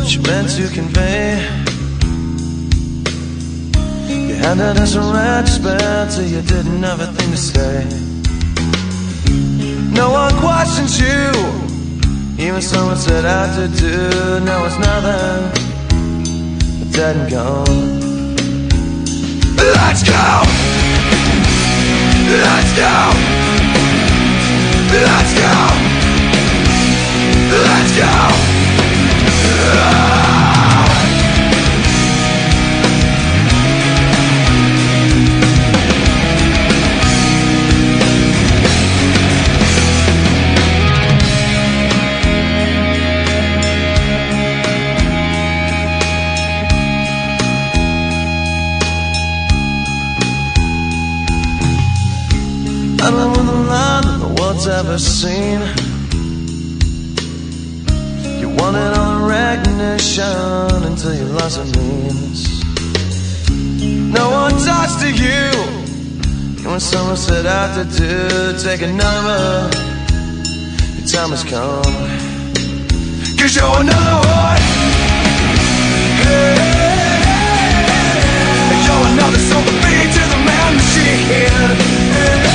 that you meant to convey. You handed us a retrospect till you didn't have a thing to say. No one questions you, even someone said I did do. Now it's nothing but dead and gone. Let's go! Let's go! Let's go! Let's go! I live with a line that the world's ever seen. You wanted all the recognition until you lost your means. No one talks to you, and when someone said I did do, take a number, your time has come. 'Cause you're another one. Hey, you're another soul to feed to the man machine.